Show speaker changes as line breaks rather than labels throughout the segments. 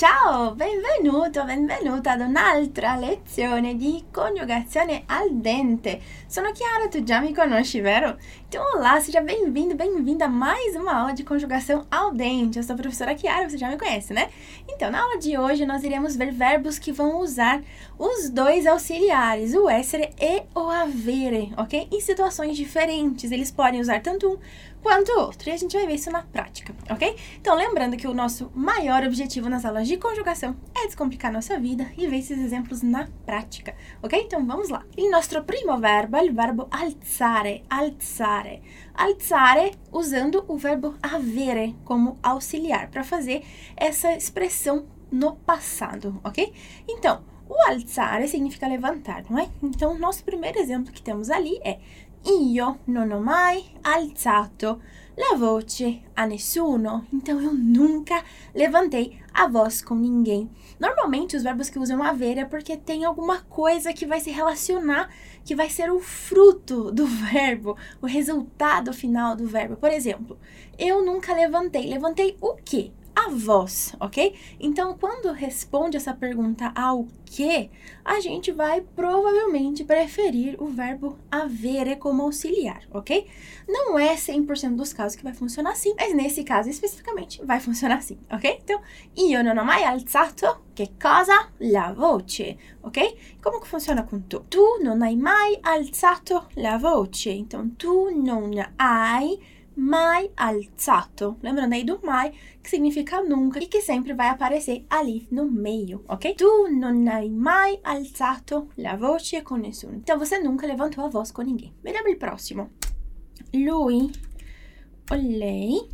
Ciao, benvenuto, benvenuta ad un'altra lezione di coniugazione al dente. Sono Chiara, tu já me conosce, vero? Então, olá, seja bem-vindo, bem-vinda a mais uma aula de conjugação ao dente. Eu sou a professora Chiara, você já me conhece, né? Então, na aula de hoje, nós iremos ver verbos que vão usar os dois auxiliares, o essere e o avere, ok? Em situações diferentes, eles podem usar tanto um quanto o outro, e a gente vai ver isso na prática, ok? Então, lembrando que o nosso maior objetivo nas aulas de conjugação é descomplicar nossa vida e ver esses exemplos na prática, ok? Então, vamos lá. Il nostro primo verbo é o verbo alzare, alzare. Alzare usando o verbo avere como auxiliar para fazer essa expressão no passado, ok? Então, o alzare significa levantar, não é? Então, nosso primeiro exemplo que temos ali é Io non ho mai alzato la voce a nessuno. Então, eu nunca levantei a voz com ninguém. Normalmente, os verbos que usam haver é porque tem alguma coisa que vai se relacionar, que vai ser o fruto do verbo, o resultado final do verbo. Por exemplo, eu nunca levantei. Levantei o quê? A voz, ok? Então, quando responde essa pergunta ao que, a gente vai provavelmente preferir o verbo avere como auxiliar, ok? Não é 100% dos casos que vai funcionar assim, mas nesse caso especificamente vai funcionar assim, ok? Então, io non ho mai alzato, che cosa? La voce, ok? Como que funciona com tu? Tu non hai mai alzato la voce. Então, tu non hai mai alzato. Lembrando aí do mai, que significa nunca e que sempre vai aparecer ali no meio, ok? Tu non hai mai alzato la voce con nessuno. Então, você nunca levantou a voz com ninguém. Vediamo il prossimo. Lui o lei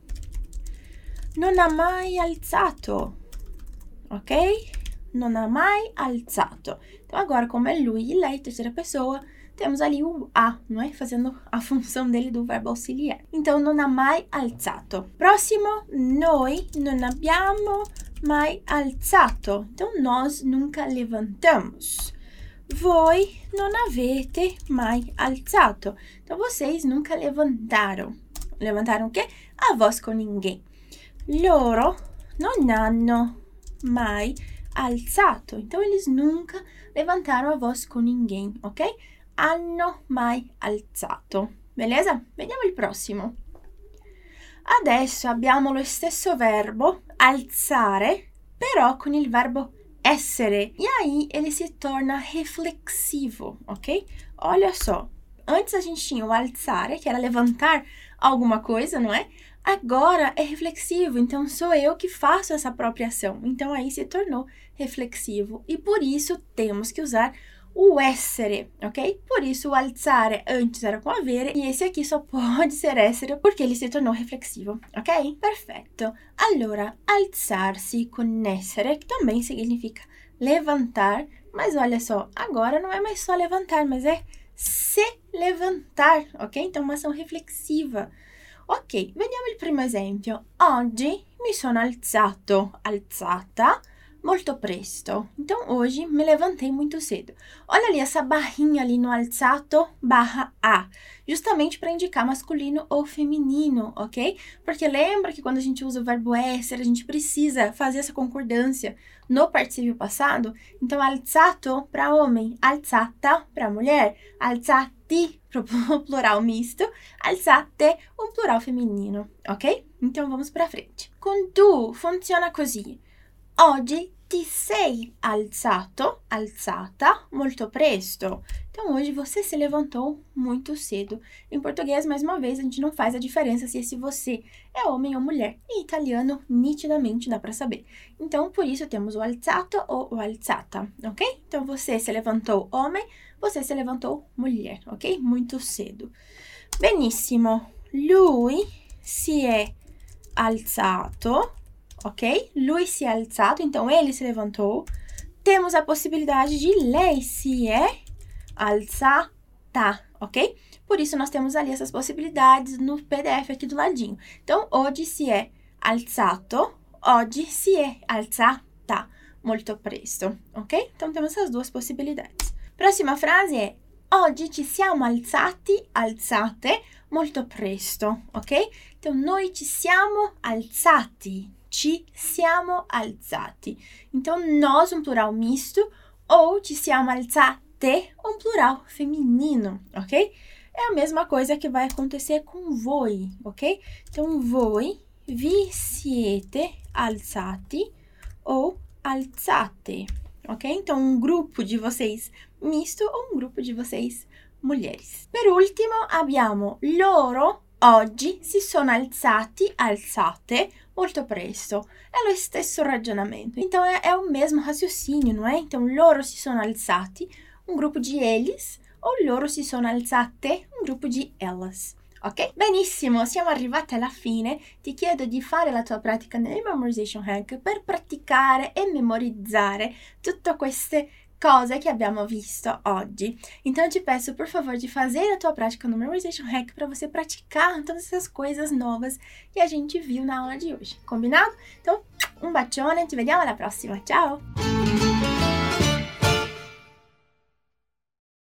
non ha mai alzato, ok? Non ha mai alzato. Então, agora, como é lui e lei, terceira pessoa, temos ali o a, não é? Fazendo a função dele do verbo auxiliar. Então, non ha mai alzato. Próximo, noi non abbiamo mai alzato. Então, nós nunca levantamos. Voi non avete mai alzato. Então, vocês nunca levantaram. Levantaram o quê? A voz com ninguém. Loro non hanno mai alzato. Então, eles nunca levantaram a voz com ninguém, ok? Hanno mai alzato. Beleza? Vediamo il prossimo. Adesso abbiamo lo stesso verbo, alzare, però con il verbo essere. E aí, ele se torna reflexivo, ok? Olha só. Antes a gente tinha o alzare, que era levantar alguma coisa, não é? Agora é reflexivo, então sou eu que faço essa própria ação. Então aí se tornou reflexivo e por isso temos que usar o essere, ok? Por isso o alzare antes era com avere e esse aqui só pode ser essere porque ele se tornou reflexivo, ok? Perfetto. Allora, alzarsi con essere, que também significa levantar, mas olha só, agora não é mais só levantar, mas é se levantar, ok? Então uma ação reflexiva. Ok, vediamo il primo esempio. Oggi mi sono alzato, alzata, molto presto. Então, hoje me levantei muito cedo. Olha ali essa barrinha ali no alzato barra a, justamente para indicar masculino ou feminino, ok? Porque lembra que quando a gente usa o verbo essere, a gente precisa fazer essa concordância no particípio passado? Então, alzato para homem, alzata para mulher, alzati para plural misto, alzate um plural feminino, ok? Então, vamos para frente. Com tu, funziona così. Oggi ti sei alzato, alzata, molto presto. Então, hoje você se levantou muito cedo. Em português, mais uma vez, a gente não faz a diferença se esse você é homem ou mulher. Em italiano, nitidamente dá para saber. Então, por isso temos o alzato ou o alzata, ok? Então, você se levantou homem, você se levantou mulher, ok? Muito cedo. Benissimo. Lui si è alzato. Ok? Lui si è alzato, então ele se levantou. Temos a possibilidade de lei si è alzata, ok? Por isso, nós temos ali essas possibilidades no PDF aqui do ladinho. Então, oggi si è alzato, oggi si è alzata, molto presto, ok? Então, temos essas duas possibilidades. Próxima frase é oggi ci siamo alzati, alzate, molto presto, ok? Então, noi ci siamo alzati. ci siamo alzati. Então, nós, um plural misto, ou ci siamo alzate, um plural feminino, ok? É a mesma coisa que vai acontecer com voi, ok? Então, voi vi siete alzati ou alzate, ok? Então, um grupo de vocês misto ou um grupo de vocês mulheres. Per ultimo, abbiamo loro oggi si sono alzati, alzate, molto presto. É lo stesso ragionamento. Então, é o mesmo raciocínio, não é? Então, loro si sono alzati, um grupo de eles, ou loro si sono alzate, un gruppo di elas. Ok? Benissimo, siamo arrivati alla fine. Ti chiedo di fare la tua pratica nel Memorization Hack per praticare e memorizzare tutte queste cose que abbiamo visto oggi. Então, eu te peço, por favor, de fazer a tua prática no Memorization Hack para você praticar todas essas coisas novas que a gente viu na aula de hoje. Combinado? Então, um bacione, ci vediamo alla prossima. Ciao!